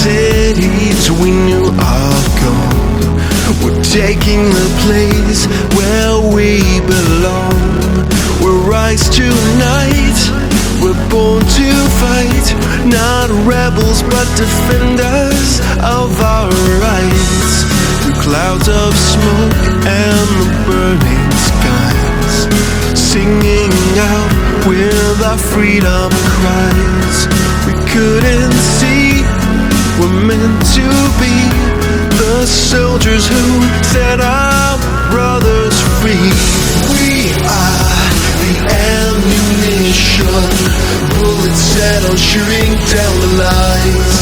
cities we knew are gone. We're taking the place where we belong. We'll rise tonight, we're born to fight. Not rebels but defenders of our rights. Through clouds of smoke and the burning skies, singing out with our freedom cries. We couldn't see, we're meant to be the soldiers who set our brothers free. We are the ammunition, bullets set on shooting down the lies.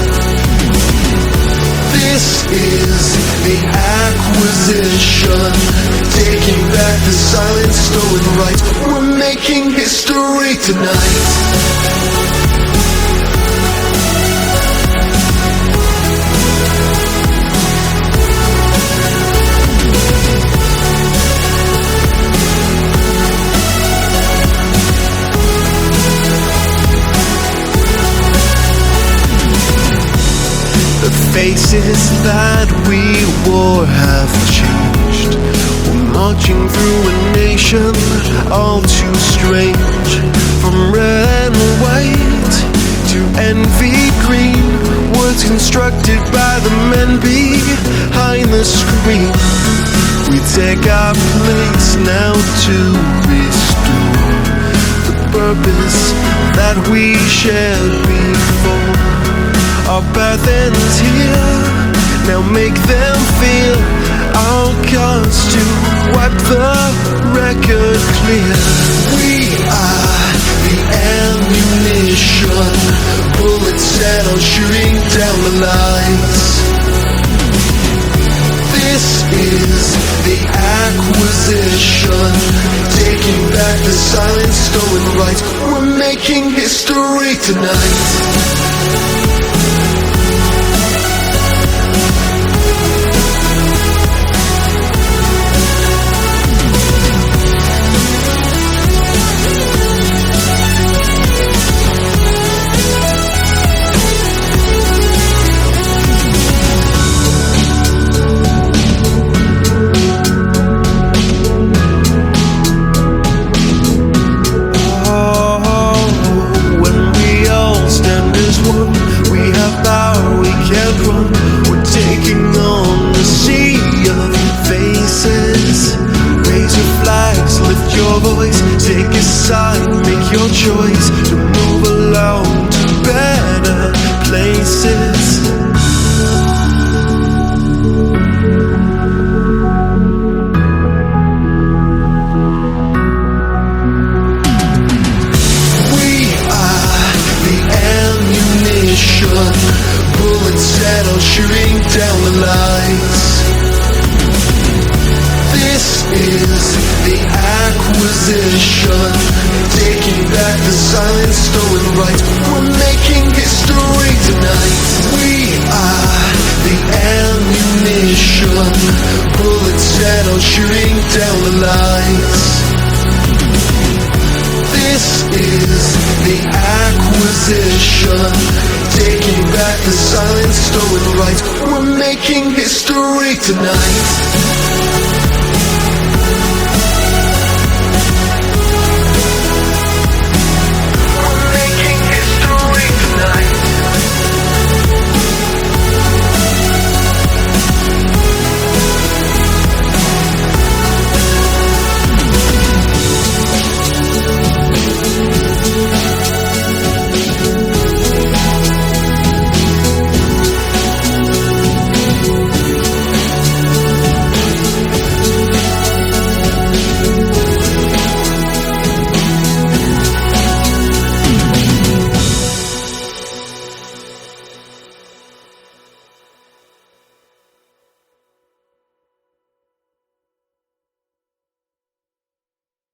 This is the acquisition, taking back the silence, stolen rights. We're making history tonight. The faces that we wore have changed. We're marching through a nation all too strange. From red and white to envy green, words constructed by the men behind the screen. We take our place now to restore the purpose that we shared before. Our path ends here, now make them feel our cause to wipe the record clear. We are the ammunition, bullets set on shooting down the lights. This is the acquisition, taking back the silence, stolen rights. We're making history tonight. Take a side, make your choice to move along to better places. We are the ammunition, bullets set on shooting down the lights. This is the acquisition, taking back the silence, stolen rights. We're making history tonight. We are the ammunition, bullets set on shooting down the lights. This is the acquisition, taking back the silence, stolen rights. We're making history tonight.